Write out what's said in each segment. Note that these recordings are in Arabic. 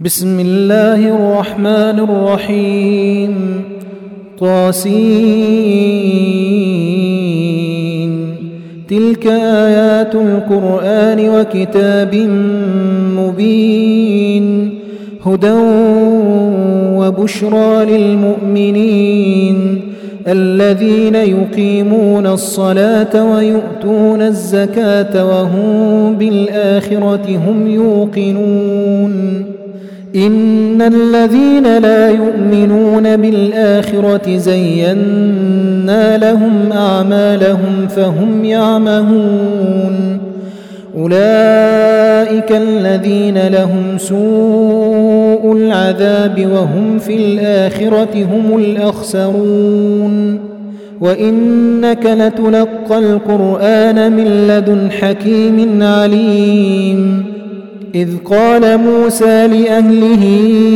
بسم الله الرحمن الرحيم. طاسين. تلك آيات القرآن وكتاب مبين، هدى وبشرى للمؤمنين الذين يقيمون الصلاة ويؤتون الزكاة وهم بالآخرة هم يوقنون. إن الذين لا يؤمنون بالآخرة زينا لهم أعمالهم فهم يعمهون. أولئك الذين لهم سوء العذاب وهم في الآخرة هم الأخسرون. وإنك لتلقى القرآن من لدن حكيم عليم. إذ قال موسى لأهله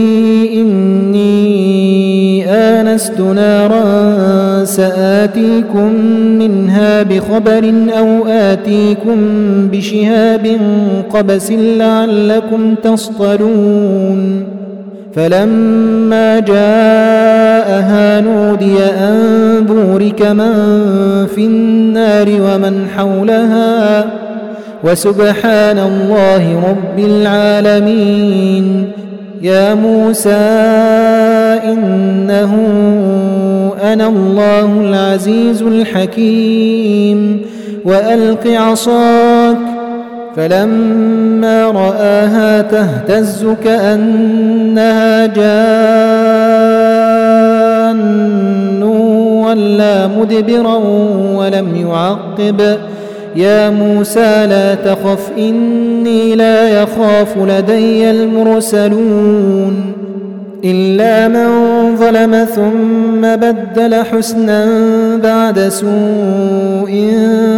إني آنست نارا سآتيكم منها بخبر أو آتيكم بشهاب قبس لعلكم تصطلون. فلما جاءها نودي أن بورك من في النار ومن حولها وسبحان الله رب العالمين. يا موسى إنه أنا الله العزيز الحكيم وألق عصاك. فلما رآها تهتز كأنها جان ولا مدبرا ولم يعقب. يا موسى لا تخف إني لا يخاف لدي المرسلون. إلا من ظلم ثم بدل حسنا بعد سوء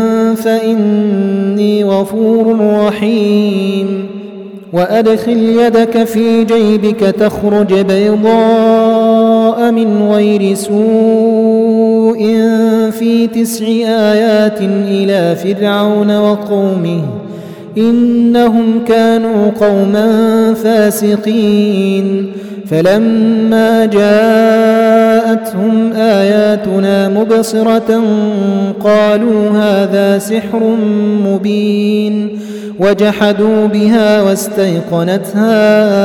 فإني غفور رحيم. وأدخل يدك في جيبك تخرج بيضاء من غير سوء في 9 آيات إلى فرعون وقومه إنهم كانوا قوما فاسقين. فلما جاءتهم آياتنا مبصرة قالوا هذا سحر مبين، وجحدوا بها واستيقنتها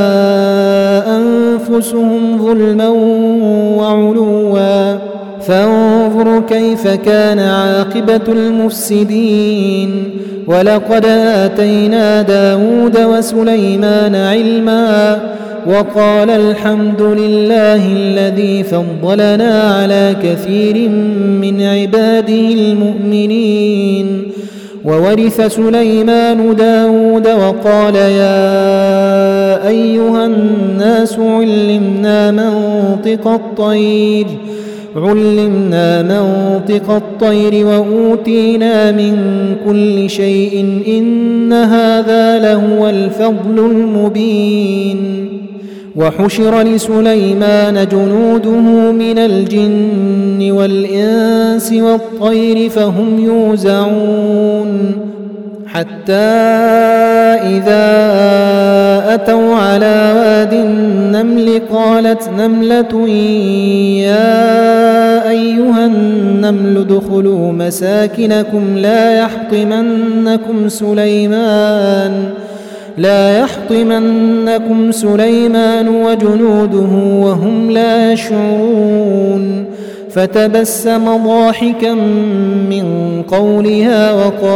أنفسهم ظلما وعلوا. فانظر كيف كان عاقبة المفسدين. ولقد آتينا داود وسليمان علما وقال الحمد لله الذي فضلنا على كثير من عباده المؤمنين. وورث سليمان داود وقال يا أيها الناس علمنا منطق الطير وأوتينا من كل شيء إن هذا لهو الفضل المبين. وحشر لسليمان جنوده من الجن والإنس والطير فهم يوزعون. حتى إذا أتوا على واد النمل قالت نملة يا أيها النمل ادخلوا مساكنكم لا يحطمنكم سليمان وجنوده وهم لا يشعرون. فتبسم ضاحكا من قولها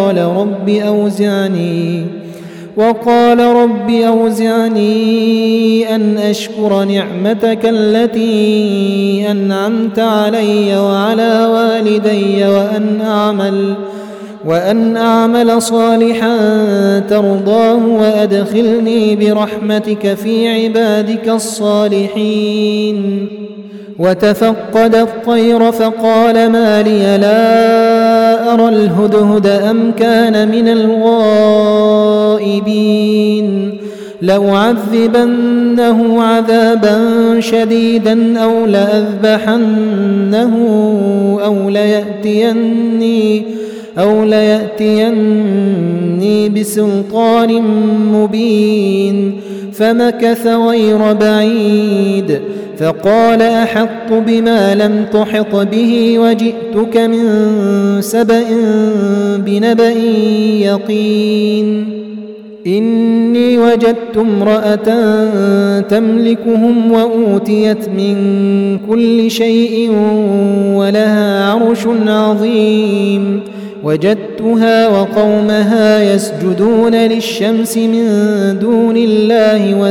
وقال رب أوزعني أن أشكر نعمتك التي أنعمت علي وعلى والدي وأن أعمل صالحا ترضاه وأدخلني برحمتك في عبادك الصالحين. وتفقد الطير فقال ما لي لا أرى الهدهد أم كان من الغائبين. لأعذبنه عذابا شديدا أو لأذبحنه أو ليأتيني بسلطان مبين. فمكث غير بعيد فقال أحطت بما لم تحط به وجئتك من سبأ بنبأ يقين إني وجدت امرأة تملكهم وأوتيت من كل شيء ولها عرش عظيم وجدتها وقومها يسجدون للشمس من دون الله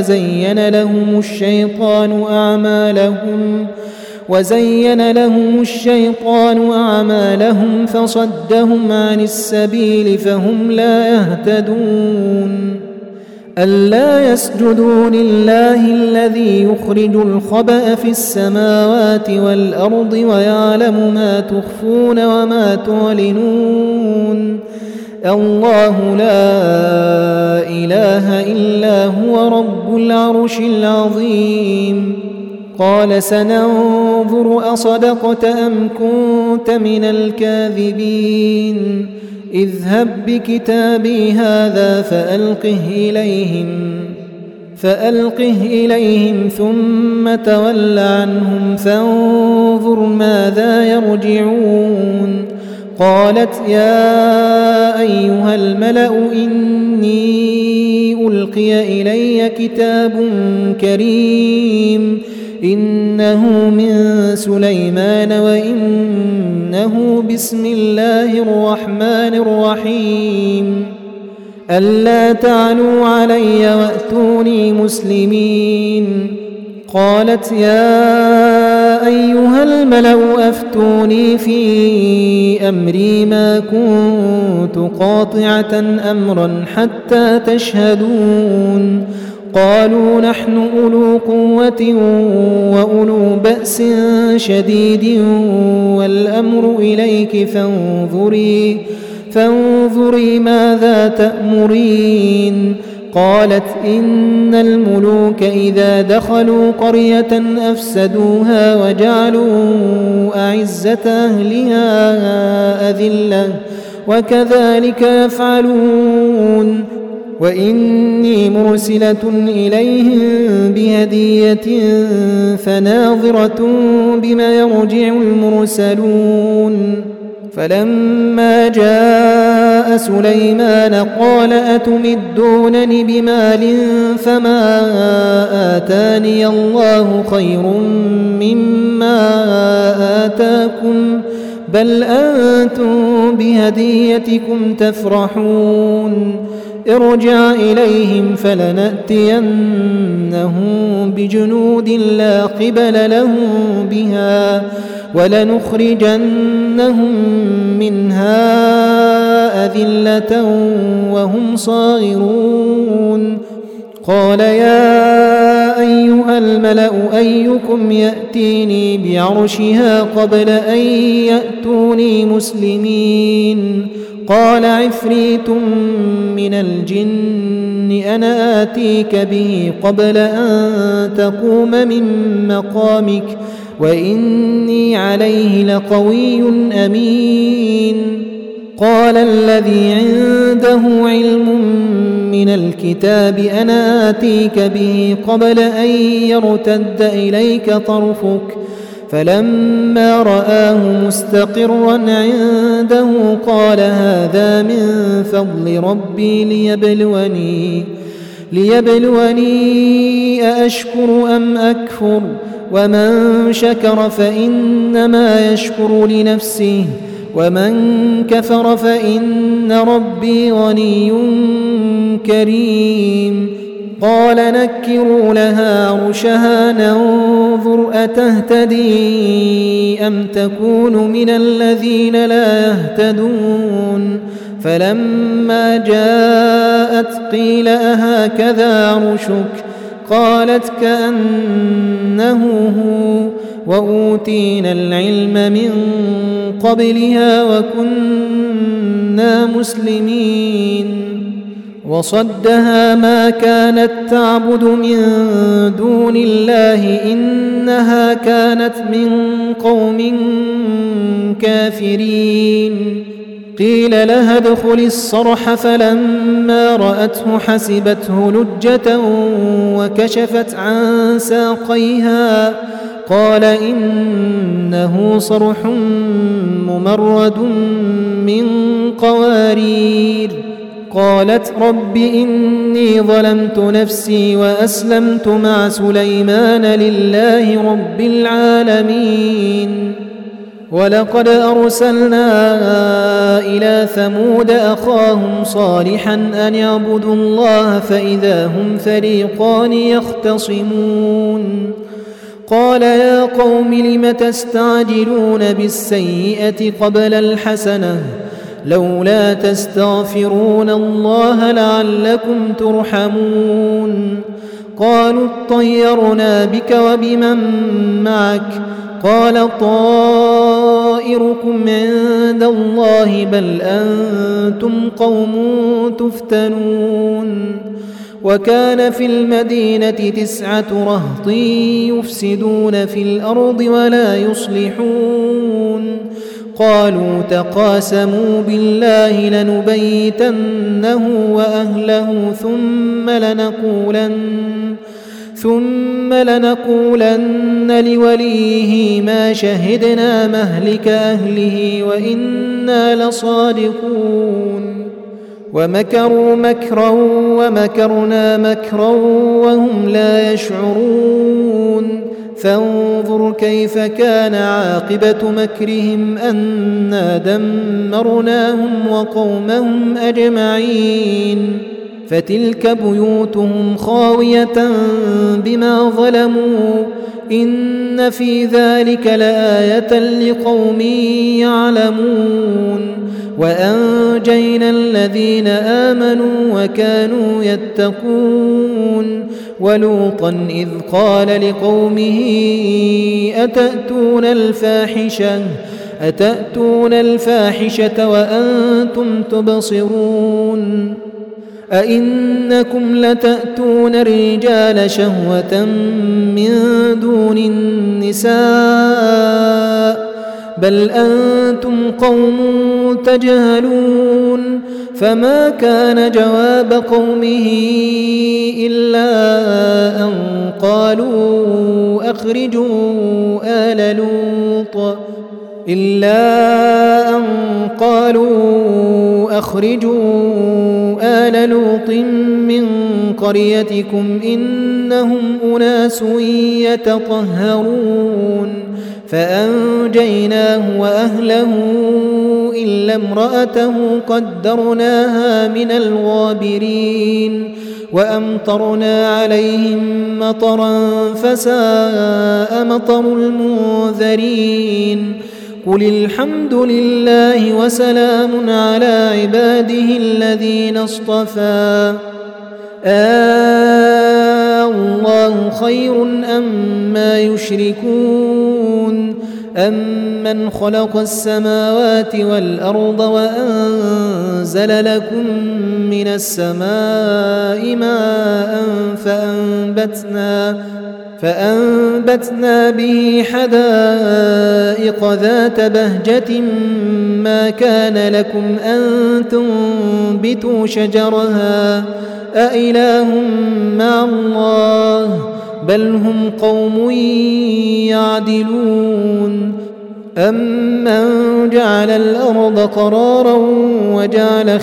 وزين لهم الشيطان أعمالهم فصدهم عن السبيل فهم لا يهتدون ألا يسجدوا لله الذي يخرج الخبأ في السماوات والأرض ويعلم ما تخفون وما تعلنون الله لا إله إلا هو رب العرش العظيم قال سننظر أصدقت أم كنت من الكاذبين اذهب بكتابي هذا فألقه إليهم ثم تول عنهم فانظر ماذا يرجعون قالت يا أيها الملأ إني ألقي إلي كتاب كريم إنه من سليمان وإنه بسم الله الرحمن الرحيم ألا تعلوا علي وأتوني مسلمين قالت يا أيها الملأ أفتوني في أمري ما كنت قاطعة أمرا حتى تشهدون قالوا نحن أولو قوة وأولو بأس شديد والأمر إليك فانظري ماذا تأمرين قالت إن الملوك إذا دخلوا قرية أفسدوها وجعلوا أعزة أهلها أذلة وكذلك يفعلون وإني مرسلة إليهم بهدية فناظرة بما يرجع المرسلون فلما جاء سليمان قال أتمدونني بمال فما آتاني الله خير مما آتاكم بل أنتم بهديتكم تفرحون ارجع إليهم فلنأتينهم بجنود لا قبل لهم بها ولنخرجنهم منها أذلة وهم صاغرون قال يا أيها الملأ أيكم يأتيني بعرشها قبل أن يأتوني مسلمين قال عفريت من الجن أنا آتيك به قبل أن تقوم من مقامك وإني عليه لقوي أمين قال الذي عنده علم من الكتاب أنا آتيك به قبل أن يرتد إليك طرفك فلما رآه مستقرا عنده قال هذا من فضل ربي ليبلوني أأشكر أم أكفر ومن شكر فإنما يشكر لنفسه ومن كفر فإن ربي غني كريم قال نكروا لها عرشها ننظر أتهتدي أم تكون من الذين لا يهتدون فلما جاءت قيل أهكذا عرشك قالت كأنه هو وأوتينا العلم من قبلها وكنا مسلمين وصدها ما كانت تعبد من دون الله إنها كانت من قوم كافرين قيل لها ادخل الصرح فلما رأته حسبته لجة وكشفت عن ساقيها قال إنه صرح ممرد من قوارير. قالت رب إني ظلمت نفسي وأسلمت مع سليمان لله رب العالمين. ولقد أرسلنا إلى ثمود أخاهم صالحا أن يعبدوا الله فإذا هم فريقان يختصمون. قال يا قوم لم تستعجلون بالسيئة قبل الحسنة لولا تستغفرون الله لعلكم ترحمون. قالوا اطيرنا بك وبمن معك قال طائركم عند الله بل أنتم قوم تفتنون. وكان في المدينة 9 رهط يفسدون في الأرض ولا يصلحون. قالوا تقاسموا بالله لنبيتنه وأهله ثم لنقولن لوليه ما شهدنا مهلك أهله وإنا لصادقون. ومكروا مكرا ومكرنا مكرا وهم لا يشعرون. فانظر كيف كان عاقبة مكرهم أنا دمرناهم وقومهم أجمعين. فتلك بيوتهم خاوية بما ظلموا إن في ذلك لآية لقوم يعلمون. وأنجينا الذين آمنوا وكانوا يتقون. ولوطا إذ قال لقومه أتأتون الفاحشة وأنتم تبصرون أئنكم لتأتون الرجال شهوة من دون النساء بل أنتم قوم تجهلون. فما كان جواب قومه إلا أن قالوا أخرجوا آل لوط من قريتكم إنهم أناس يتطهرون. فأنجيناه وأهله إلا امرأته قدرناها من الغابرين. وأمطرنا عليهم مطرا فساء مطر المنذرين. قل الحمد لله وسلام على عباده الذين اصطفى الله خير أما يشركون. أمن خلق السماوات والأرض وأنزل لكم من السماء ماء فأنبتنا به حدائق ذات بهجة ما كان لكم أن تنبتوا شجرها أإله مع الله بل هم قوم يعدلون. أمن جعل الأرض قرارا وجعل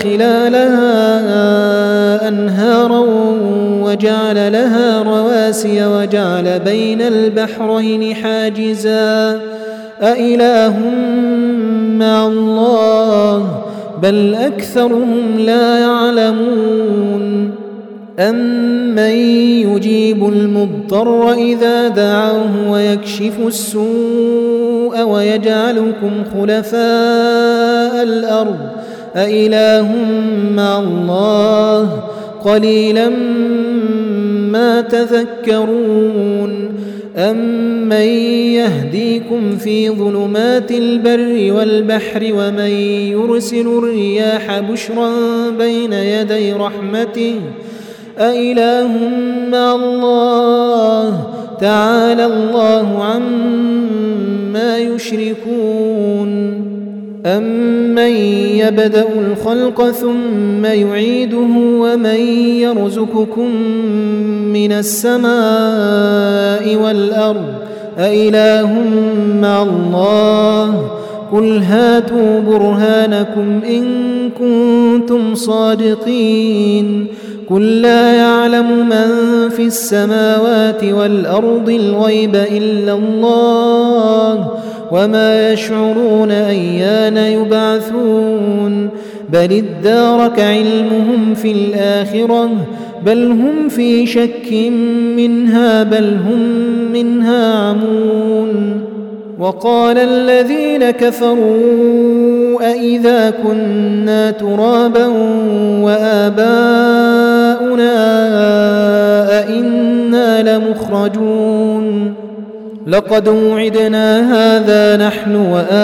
خلالها أنهارا وجعل لها رواسي وجعل بين البحرين حاجزا أإله مع الله بل أكثرهم لا يعلمون. أمن يجيب المضطر إذا دعاه ويكشف السوء ويجعلكم خلفاء الأرض أإله مع الله قليلا ما تذكرون. أمن يهديكم في ظلمات البر والبحر ومن يرسل الرياح بشرا بين يدي رحمته أإله مع الله تعالى الله عما يشركون. أمن يبدأ الخلق ثم يعيده ومن يرزقكم من السماء والأرض أإله مع الله قل هاتوا برهانكم إن كنتم صادقين قل لا يعلم من في السماوات والأرض الغيب إلا الله وما يشعرون أيان يبعثون بل ادارك علمهم في الآخرة بل هم في شك منها بل هم منها عمون وقال الذين كفروا أئذا كنا ترابا وآباؤنا أئنا لمخرجون لقد وعدنا هذا نحن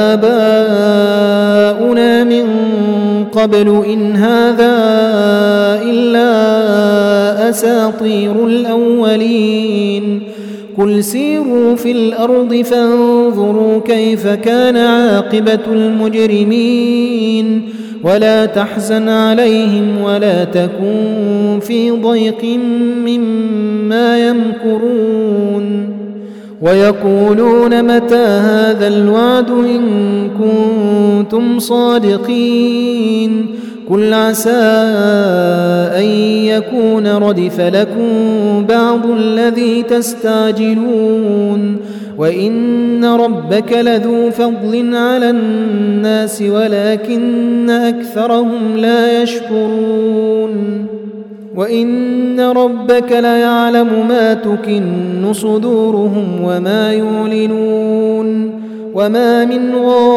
وآباؤنا من قبل إن هذا إلا أساطير الأولين قل سيروا في الأرض فانظروا كيف كان عاقبة المجرمين ولا تحزن عليهم ولا تكن في ضيق مما يمكرون ويقولون متى هذا الوعد إن كنتم صادقين قل عسى أن يكون ردف لكم بعض الذي تستعجلون وإن ربك لذو فضل على الناس ولكن أكثرهم لا يشكرون وإن ربك ليعلم ما تكن صدورهم وما يعلنون وما من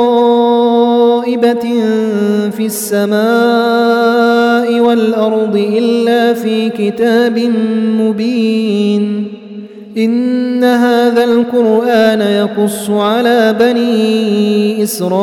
غائبة في السماء والأرض إلا في كتاب مبين إن هذا القرآن يقص على بني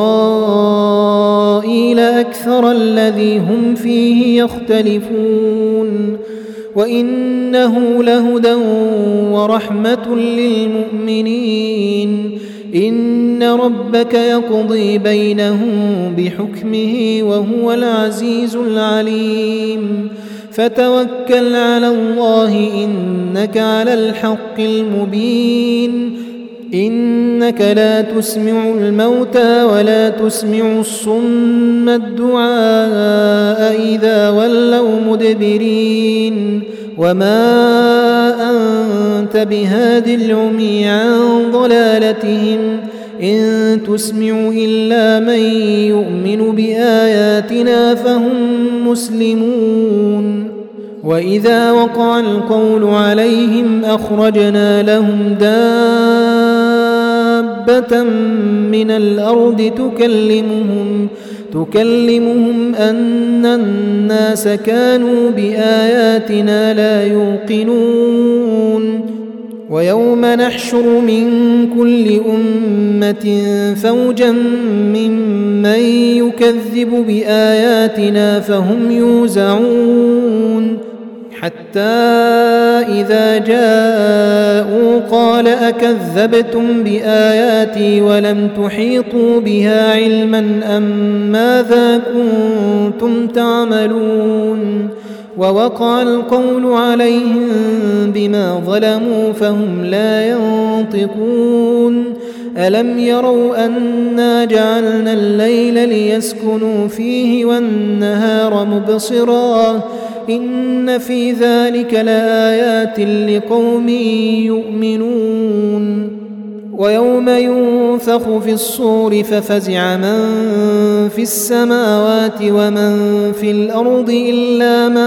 إسرائيل أكثر الذي هم فيه يختلفون وإنه لهدى ورحمة للمؤمنين إن ربك يقضي بينهم بحكمه وهو العزيز العليم فتوكل على الله إنك على الحق المبين إنك لا تسمع الموتى ولا تسمع الصم الدعاء إذا ولوا مدبرين وما أنت بهاد العمي عن ضلالتهم إن تسمع إلا من يؤمن بآياتنا فهم مسلمون وإذا وقع القول عليهم أخرجنا لهم دابة من الأرض تكلمهم أن الناس كانوا بآياتنا لا يوقنون ويوم نحشر من كل أمة فوجا ممن يكذب بآياتنا فهم يوزعون حتى إذا جاءوا قال أكذبتم بآياتي ولم تحيطوا بها علما أم ماذا كنتم تعملون ووقع القول عليهم بما ظلموا فهم لا ينطقون ألم يروا أنا جعلنا الليل ليسكنوا فيه والنهار مبصرا إن في ذلك لآيات لقوم يؤمنون ويوم ينفخ في الصور ففزع من في السماوات ومن في الأرض إلا من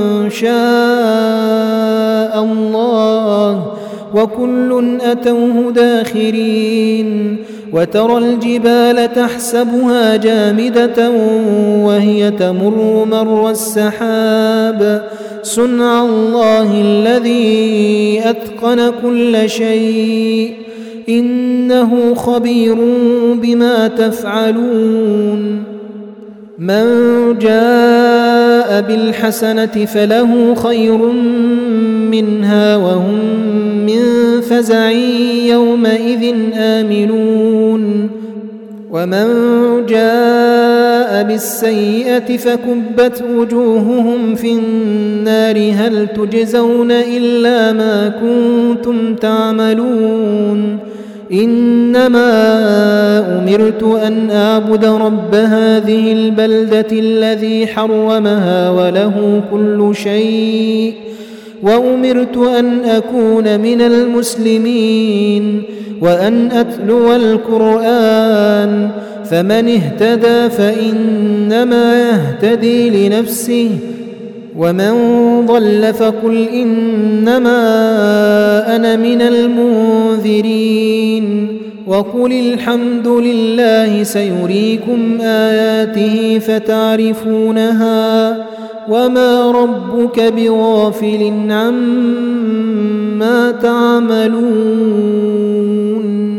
شاء الله وكل أتوه داخرين وترى الجبال تحسبها جامدة وهي تمر مر السحاب صنع الله الذي أتقن كل شيء إنه خبير بما تفعلون من جاء بالحسنة فله خير منها وهم من فزع يومئذ آمنون ومن جاء بالسيئة فكبت وجوههم في النار هل تجزون إلا ما كنتم تعملون إنما أمرت أن أعبد رب هذه البلدة الذي حرمها وله كل شيء وأمرت أن أكون من المسلمين وأن أتلو القرآن فمن اهتدى فإنما يهتدي لنفسه ومن ضل فقل إنما أنا من المنذرين وقل الحمد لله سيريكم آياته فتعرفونها وما ربك بغافل عما تعملون